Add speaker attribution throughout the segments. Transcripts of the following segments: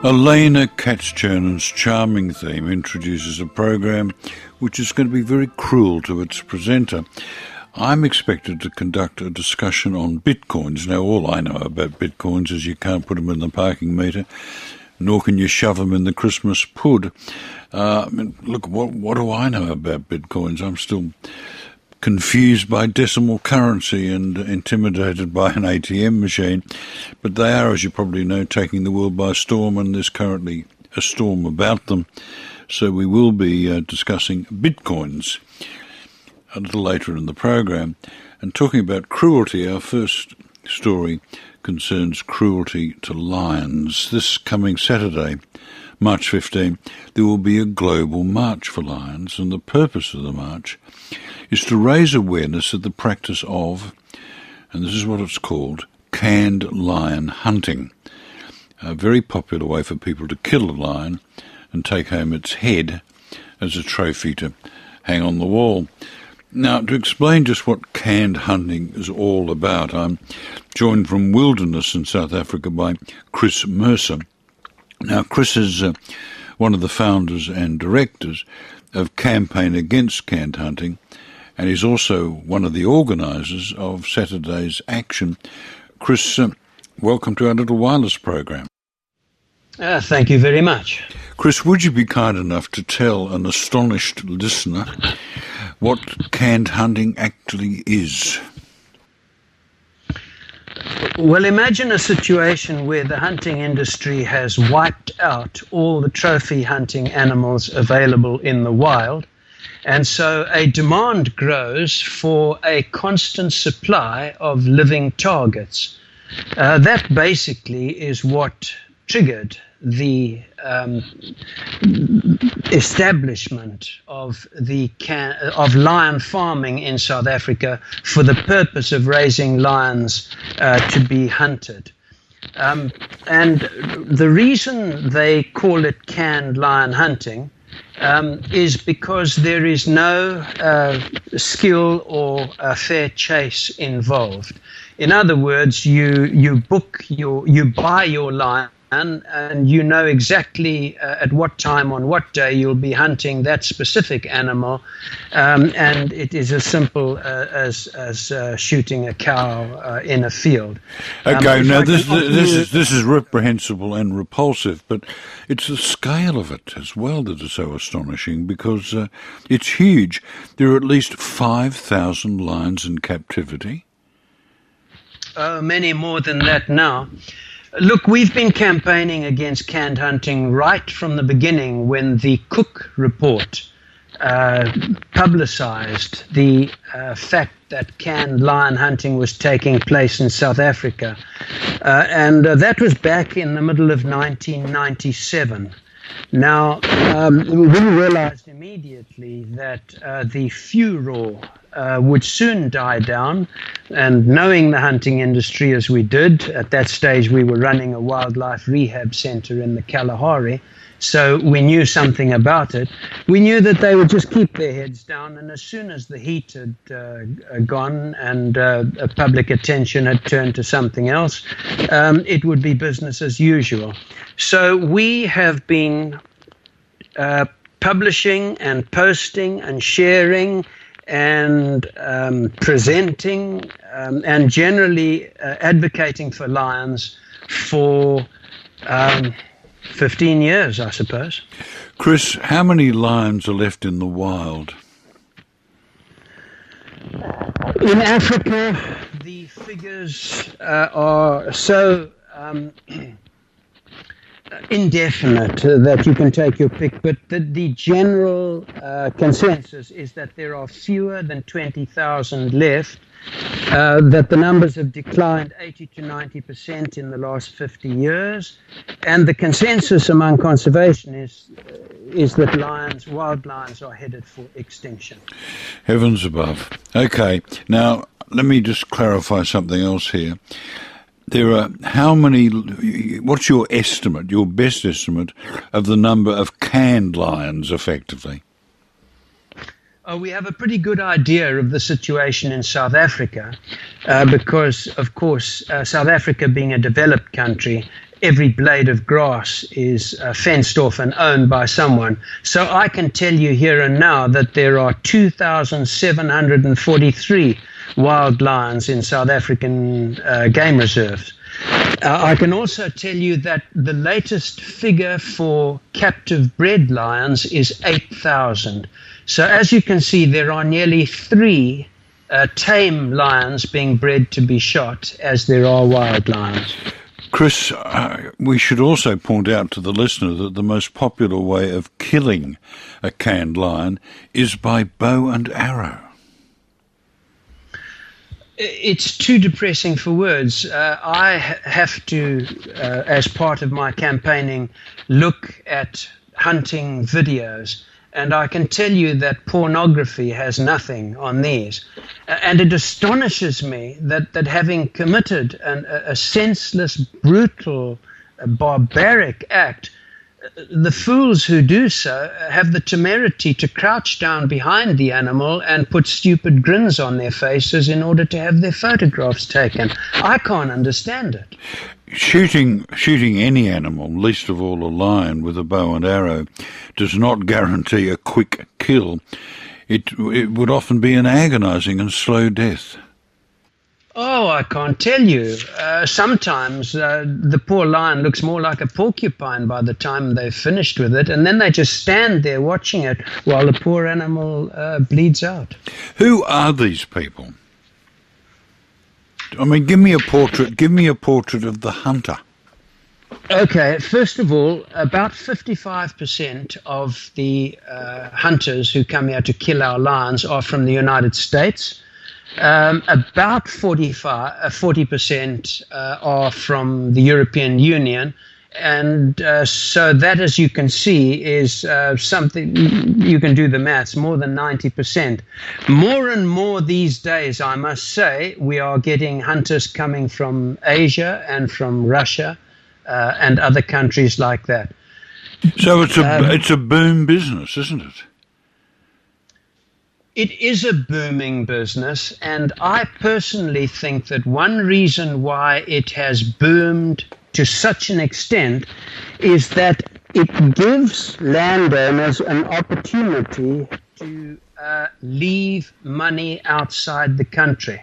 Speaker 1: Elena Katz-Chernon's charming theme introduces a program which is going to be very cruel to its presenter. I'm expected to conduct a discussion on bitcoins. Now, all I know about bitcoins is you can't put them in the parking meter, nor can you shove them in the Christmas pud. Look, what do I know about bitcoins? I'm still confused by decimal currency and intimidated by an ATM machine. But they are, as you probably know, taking the world by storm, and there's currently a storm about them. So we will be discussing bitcoins a little later in the program. And talking about cruelty, our first story concerns cruelty to lions. This coming Saturday, March 15, there will be a global march for lions, and the purpose of the march is to raise awareness of the practice of, and this is what it's called, canned lion hunting. A very popular way for people to kill a lion and take home its head as a trophy to hang on the wall. Now, to explain just what canned hunting is all about, I'm joined from Wilderness in South Africa by Chris Mercer. Now, Chris is one of the founders and directors of Campaign Against Canned Hunting, and he's also one of the organisers of Saturday's action. Chris, welcome to our little wireless program.
Speaker 2: Thank you very much.
Speaker 1: Chris, would you be kind enough to tell an astonished listener what canned hunting actually is?
Speaker 2: Well, imagine a situation where the hunting industry has wiped out all the trophy hunting animals available in the wild, and so a demand grows for a constant supply of living targets. That basically is what triggered the establishment of lion farming in South Africa for the purpose of raising lions to be hunted. And the reason they call it canned lion hunting is because there is no skill or fair chase involved. In other words, you buy your lion, and you know exactly at what time on what day you'll be hunting that specific animal, and it is as simple as shooting a cow in a field.
Speaker 1: Okay, now this is reprehensible and repulsive, but it's the scale of it as well that is so astonishing, because it's huge. There are at least 5,000 lions in captivity.
Speaker 2: Many more than that now. Look, we've been campaigning against canned hunting right from the beginning, when the Cook report publicized the fact that canned lion hunting was taking place in South Africa. And that was back in the middle of 1997. Now, we realized immediately that the furor would soon die down, and knowing the hunting industry as we did, at that stage we were running a wildlife rehab center in the Kalahari, so we knew something about it. We knew that they would just keep their heads down, and as soon as the heat had gone and public attention had turned to something else, it would be business as usual. So we have been publishing and posting and sharing and presenting and generally advocating for lions for 15 years, I suppose.
Speaker 1: Chris, how many lions are left in the wild?
Speaker 2: In Africa, the figures are so indefinite that you can take your pick, but the general consensus is that there are fewer than 20,000 left, that the numbers have declined 80 to 90% in the last 50 years, and the consensus among conservationists is that wild lions are headed for extinction.
Speaker 1: Heavens above. Okay, now let me just clarify something else here. There are how many, what's your estimate, your best estimate, of the number of canned lions effectively?
Speaker 2: We have a pretty good idea of the situation in South Africa because, of course, South Africa being a developed country every blade of grass is fenced off and owned by someone. So I can tell you here and now that there are 2,743 wild lions in South African game reserves. I can also tell you that the latest figure for captive bred lions is 8,000. So as you can see, there are nearly 3 tame lions being bred to be shot as there are wild lions.
Speaker 1: Chris, we should also point out to the listener that the most popular way of killing a canned lion is by bow and arrow.
Speaker 2: It's too depressing for words. I have to, as part of my campaigning, look at hunting videos. And I can tell you that pornography has nothing on these. And it astonishes me that having committed a senseless, brutal, barbaric act, the fools who do so have the temerity to crouch down behind the animal and put stupid grins on their faces in order to have their photographs taken. I can't understand it.
Speaker 1: Shooting any animal, least of all a lion, with a bow and arrow, does not guarantee a quick kill. It would often be an agonizing and slow death.
Speaker 2: Oh, I can't tell you. Sometimes the poor lion looks more like a porcupine by the time they've finished with it, and then they just stand there watching it while the poor animal bleeds out.
Speaker 1: Who are these people? I mean, give me a portrait of the hunter.
Speaker 2: Okay, first of all, about 55% of the hunters who come here to kill our lions are from the United States. About 40% are from the European Union. And so that, as you can see, is something, you can do the maths, more than 90%. More and more these days, I must say, we are getting hunters coming from Asia and from Russia and other countries like that.
Speaker 1: So it's a boom business, isn't it?
Speaker 2: It is a booming business, and I personally think that one reason why it has boomed to such an extent is that it gives landowners an opportunity to leave money outside the country.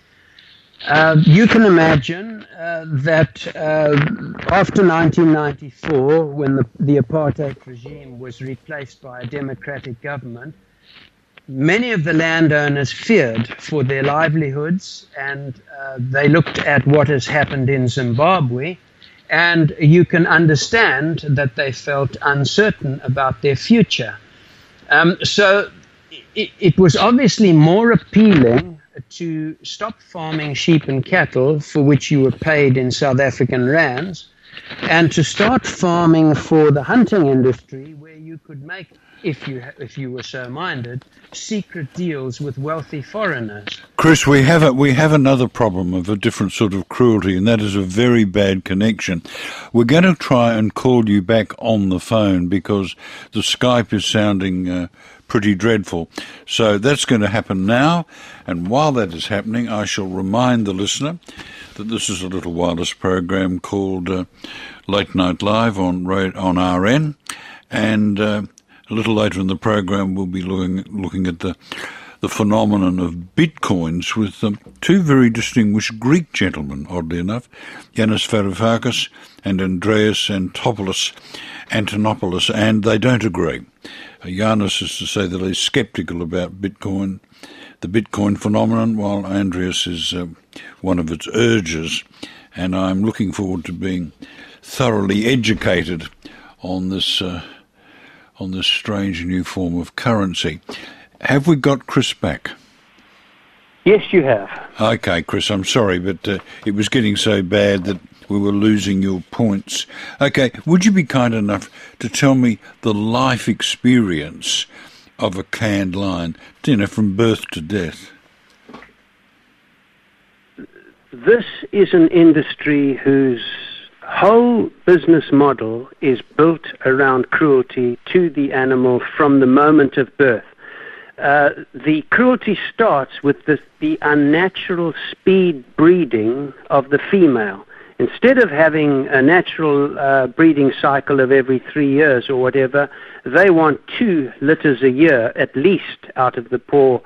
Speaker 2: You can imagine that after 1994, when the apartheid regime was replaced by a democratic government, many of the landowners feared for their livelihoods, and they looked at what has happened in Zimbabwe, and you can understand that they felt uncertain about their future. So it was obviously more appealing to stop farming sheep and cattle, for which you were paid in South African rands, and to start farming for the hunting industry, where you could make, if you were so minded, secret deals with wealthy foreigners.
Speaker 1: Chris, we have another problem of a different sort of cruelty, and that is a very bad connection. We're going to try and call you back on the phone because the Skype is sounding pretty dreadful. So that's going to happen now, and while that is happening, I shall remind the listener that this is a little wireless program called Late Night Live on RN, and a little later in the program we'll be looking at the phenomenon of bitcoins with two very distinguished Greek gentlemen, oddly enough, Yanis Varoufakis and Andreas Antonopoulos, and they don't agree. Yanis is to say that he's sceptical about Bitcoin, the Bitcoin phenomenon, while Andreas is one of its urgers, and I'm looking forward to being thoroughly educated on this strange new form of currency. Have we got Chris back?
Speaker 2: Yes, you have.
Speaker 1: Okay, Chris, I'm sorry, but it was getting so bad that we were losing your points. Okay, would you be kind enough to tell me the life experience of a canned lion, from birth to death?
Speaker 3: This is an industry whose whole business model is built around cruelty to the animal from the moment of birth. The cruelty starts with the unnatural speed breeding of the female. Instead of having a natural breeding cycle of every 3 years or whatever, they want 2 litters a year at least out of the poor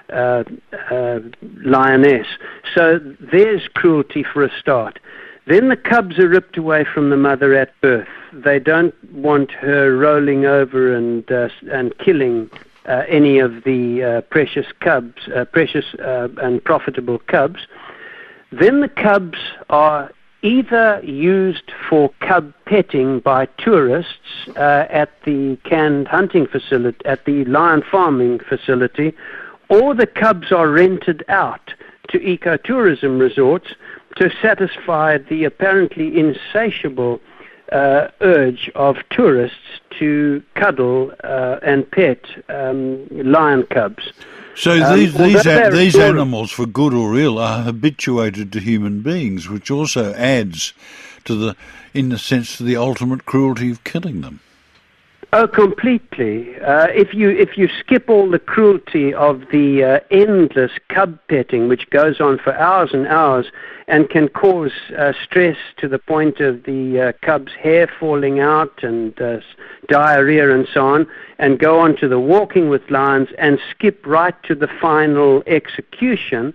Speaker 3: lioness. So there's cruelty for a start. Then the cubs are ripped away from the mother at birth. They don't want her rolling over and killing any of the precious cubs, and profitable cubs. Then the cubs are either used for cub petting by tourists at the canned hunting facility, at the lion farming facility, or the cubs are rented out to ecotourism resorts to satisfy the apparently insatiable urge of tourists to cuddle and pet lion cubs.
Speaker 1: So these animals, for good or ill, are habituated to human beings, which also adds to in a sense, to the ultimate cruelty of killing them.
Speaker 3: Oh, completely. If you skip all the cruelty of the endless cub petting, which goes on for hours and hours and can cause stress to the point of the cub's hair falling out and diarrhea and so on, and go on to the walking with lions and skip right to the final execution,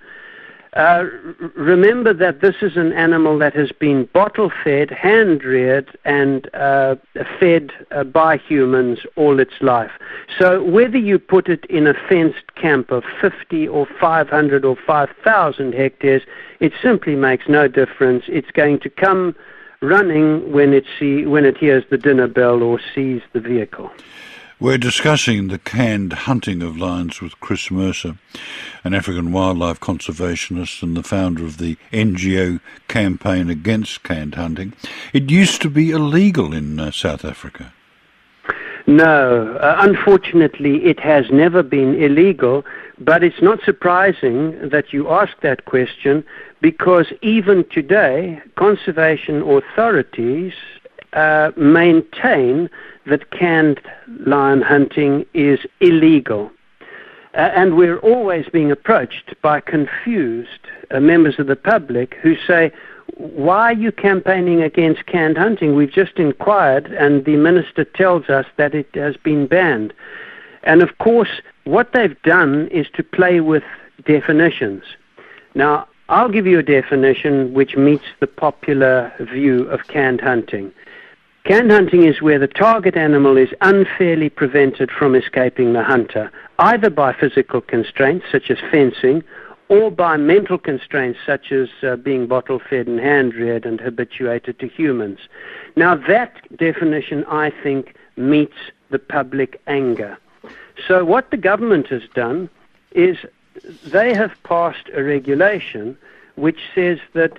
Speaker 3: remember that this is an animal that has been bottle-fed, hand-reared, and fed by humans all its life. So whether you put it in a fenced camp of 50 or 500 or 5,000 hectares, it simply makes no difference. It's going to come running when it hears the dinner bell or sees the vehicle.
Speaker 1: We're discussing the canned hunting of lions with Chris Mercer, an African wildlife conservationist and the founder of the NGO campaign against canned hunting. It used to be illegal in South Africa.
Speaker 3: No, unfortunately it has never been illegal, but it's not surprising that you ask that question, because even today conservation authorities maintain that canned lion hunting is illegal. And we're always being approached by confused members of the public who say, why are you campaigning against canned hunting? We've just inquired and the minister tells us that it has been banned. And of course, what they've done is to play with definitions. Now, I'll give you a definition which meets the popular view of canned hunting. Canned hunting is where the target animal is unfairly prevented from escaping the hunter, either by physical constraints such as fencing, or by mental constraints such as being bottle-fed and hand-reared and habituated to humans. Now that definition, I think, meets the public anger. So what the government has done is they have passed a regulation which says that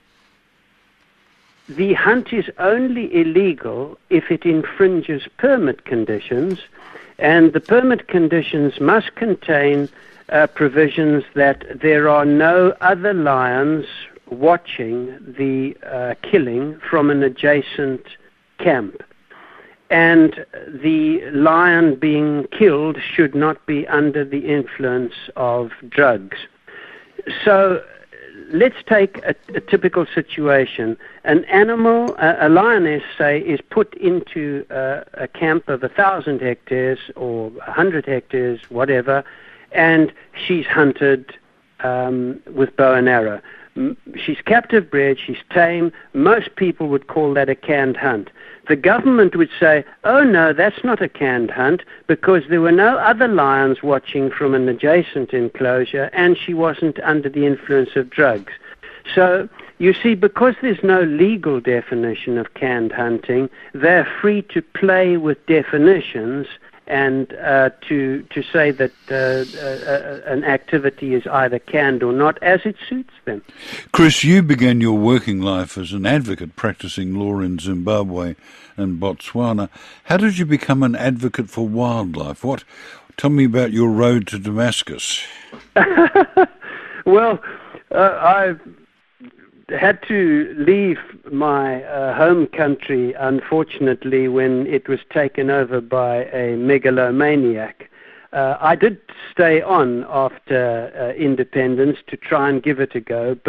Speaker 3: the hunt is only illegal if it infringes permit conditions, and the permit conditions must contain provisions that there are no other lions watching the killing from an adjacent camp. And the lion being killed should not be under the influence of drugs. So let's take a typical situation. An animal, a lioness, say, is put into a camp of 1,000 hectares or 100 hectares, whatever, and she's hunted with bow and arrow. She's captive bred, she's tame. Most people would call that a canned hunt. The government would say, oh no, that's not a canned hunt because there were no other lions watching from an adjacent enclosure and she wasn't under the influence of drugs. So, you see, because there's no legal definition of canned hunting, they're free to play with definitions and to say that an activity is either canned or not as it suits them.
Speaker 1: Chris, you began your working life as an advocate practicing law in Zimbabwe and Botswana. How did you become an advocate for wildlife? Tell me about your road to Damascus.
Speaker 3: Well, I've had to leave my home country, unfortunately, when it was taken over by a megalomaniac. I did stay on after independence to try and give it a go, but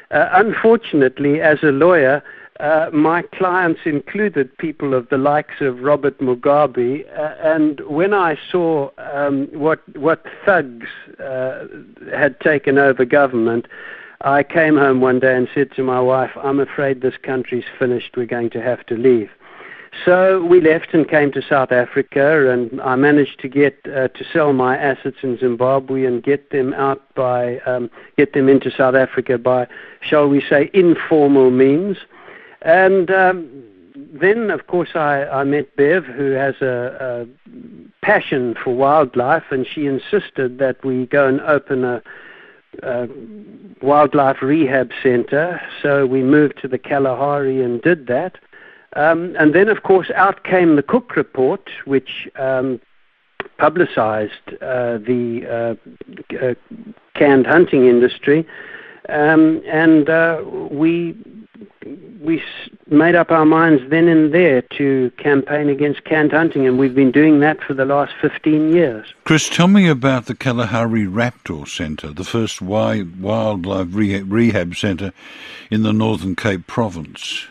Speaker 3: Unfortunately, as a lawyer, my clients included people of the likes of Robert Mugabe, and when I saw what thugs had taken over government, I came home one day and said to my wife, I'm afraid this country's finished, we're going to have to leave. So we left and came to South Africa, and I managed to get to sell my assets in Zimbabwe and get them into South Africa by, shall we say, informal means. And then, of course, I met Bev, who has a passion for wildlife, and she insisted that we go and open a wildlife rehab center. So we moved to the Kalahari and did that. And then, of course, out came the Cook Report, which publicized the canned hunting industry. And we made up our minds then and there to campaign against canned hunting, and we've been doing that for the last 15 years.
Speaker 1: Chris, tell me about the Kalahari Raptor Centre, the first wildlife rehab centre in the Northern Cape province.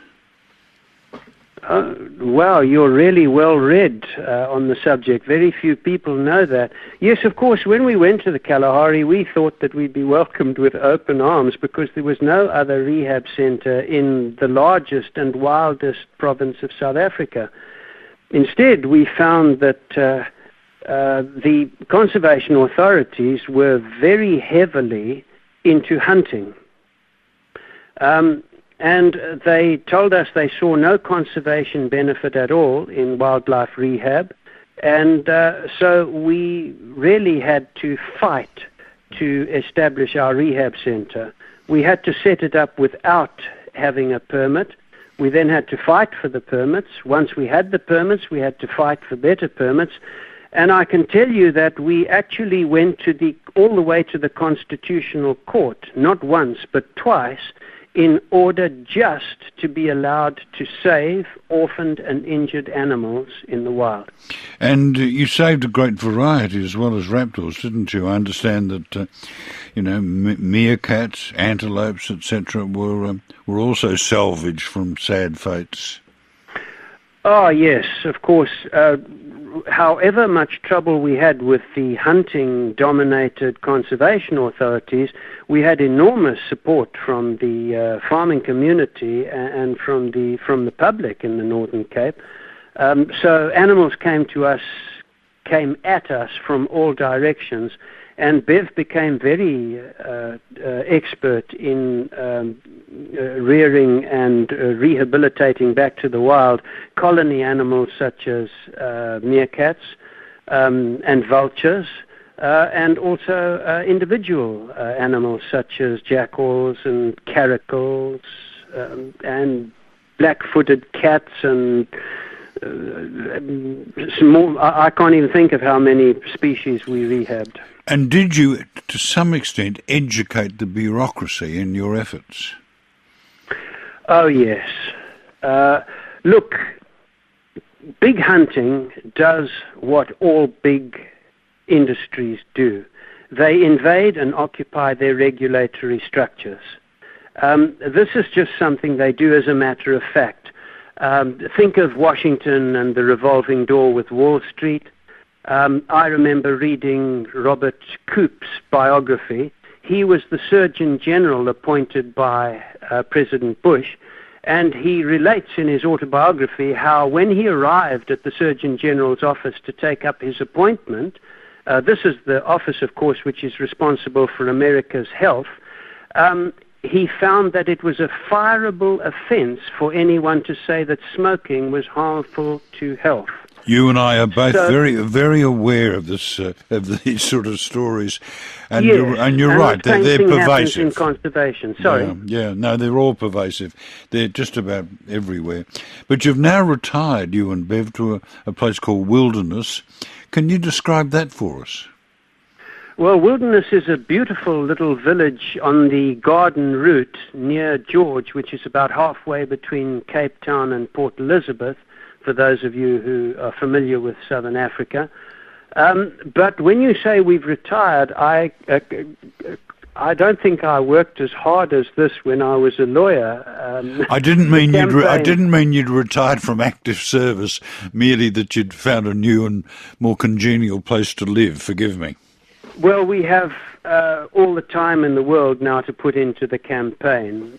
Speaker 3: Wow, you're really well read on the subject. Very few people know that. Yes, of course, when we went to the Kalahari, we thought that we'd be welcomed with open arms because there was no other rehab centre in the largest and wildest province of South Africa. Instead, we found that the conservation authorities were very heavily into hunting. And they told us they saw no conservation benefit at all in wildlife rehab. And so we really had to fight to establish our rehab center. We had to set it up without having a permit. We then had to fight for the permits. Once we had the permits, we had to fight for better permits. And I can tell you that we actually went all the way to the Constitutional Court, not once, but twice, in order just to be allowed to save orphaned and injured animals in the wild.
Speaker 1: And you saved a great variety as well as raptors, didn't you? I understand that, meerkats, antelopes, etc. were also salvaged from sad fates.
Speaker 3: Oh, yes, of course. However much trouble we had with the hunting-dominated conservation authorities, we had enormous support from the farming community and from the public in the Northern Cape. So animals came at us from all directions, and Bev became very expert in rearing and rehabilitating back to the wild colony animals such as meerkats and vultures, and also individual animals such as jackals and caracals and black-footed cats and some more. I can't even think of how many species we rehabbed.
Speaker 1: And did you, to some extent, educate the bureaucracy in your efforts?
Speaker 3: Oh, yes. Look, big hunting does what all big industries do. They invade and occupy their regulatory structures. This is just something they do as a matter of fact. Think of Washington and the revolving door with Wall Street. I remember reading Robert Koop's biography. He was the Surgeon General appointed by President Bush, and he relates in his autobiography how when he arrived at the Surgeon General's office to take up his appointment, this is the office, of course, which is responsible for America's health, he found that it was a fireable offense for anyone to say that smoking was harmful to health.
Speaker 1: You and I are both very, very aware of this, of these sort of stories, and
Speaker 3: yes,
Speaker 1: you're right. They're pervasive
Speaker 3: in conservation. Sorry.
Speaker 1: No, they're all pervasive. They're just about everywhere. But you've now retired, you and Bev, to a place called Wilderness. Can you describe that for us?
Speaker 3: Well, Wilderness is a beautiful little village on the Garden Route near George, which is about halfway between Cape Town and Port Elizabeth, for those of you who are familiar with Southern Africa. But when you say we've retired, I I don't think I worked as hard as this when I was a lawyer.
Speaker 1: I didn't mean you'd retired from active service, merely that you'd found a new and more congenial place to live. Forgive me.
Speaker 3: Well, we have all the time in the world now to put into the campaign.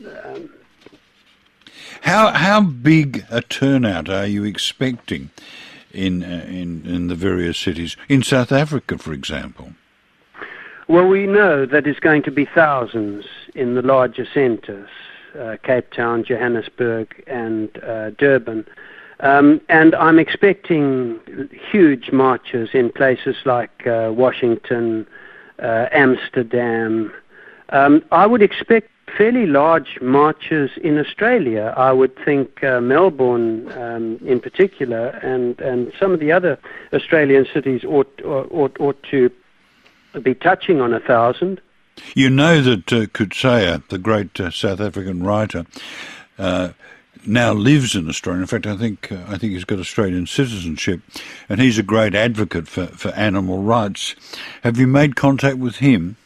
Speaker 1: How big a turnout are you expecting in the various cities in South Africa, for example?
Speaker 3: Well, we know that it's going to be thousands in the larger centres, Cape Town, Johannesburg, and Durban. And I'm expecting huge marches in places like Washington, Amsterdam. I would expect fairly large marches in Australia. I would think Melbourne in particular, and some of the other Australian cities ought to be touching on 1,000.
Speaker 1: You know that Coetzee, the great South African writer, now lives in Australia. In fact, I think he's got Australian citizenship, and he's a great advocate for animal rights. Have you made contact with him?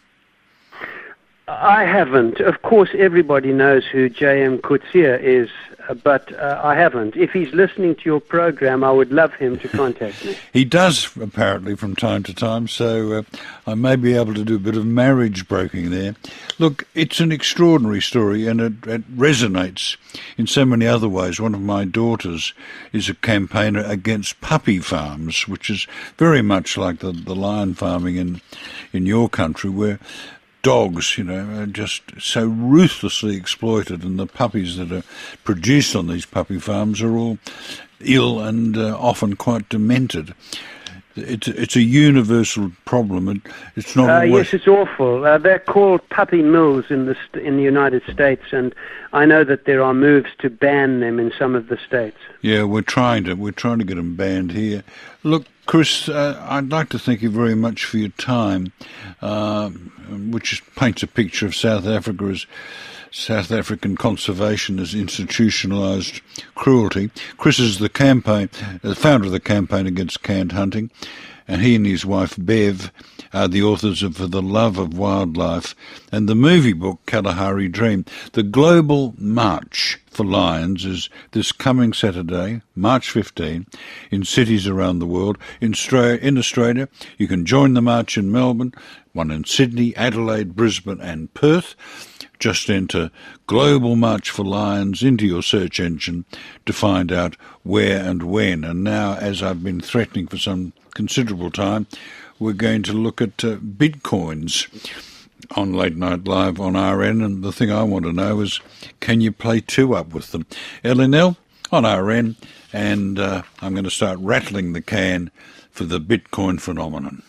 Speaker 3: I haven't. Of course, everybody knows who J.M. Coetzee is, but I haven't. If he's listening to your program, I would love him to contact me.
Speaker 1: He does, apparently, from time to time, so I may be able to do a bit of marriage broking there. Look, it's an extraordinary story, and it resonates in so many other ways. One of my daughters is a campaigner against puppy farms, which is very much like the lion farming in your country, where dogs, are just so ruthlessly exploited, and the puppies that are produced on these puppy farms are all ill and often quite demented. It's a universal problem. It's not always...
Speaker 3: Yes, it's awful. They're called puppy mills in the United States, and I know that there are moves to ban them in some of the states. Yeah,
Speaker 1: we're trying to get them banned here. Look, Chris, I'd like to thank you very much for your time, which paints a picture of South Africa as South African conservation as institutionalised cruelty. Chris is the founder of the Campaign Against Canned Hunting, and he and his wife Bev are the authors of For the Love of Wildlife and the movie book Kalahari Dream. The Global March for Lions is this coming Saturday, March 15, in cities around the world. In Australia, you can join the march in Melbourne, one in Sydney, Adelaide, Brisbane and Perth. Just enter Global March for Lions into your search engine to find out where and when. And now, as I've been threatening for some considerable time, we're going to look at bitcoins on Late Night Live on RN. And the thing I want to know is, can you play two up with them? LNL on RN, and I'm going to start rattling the can for the Bitcoin phenomenon.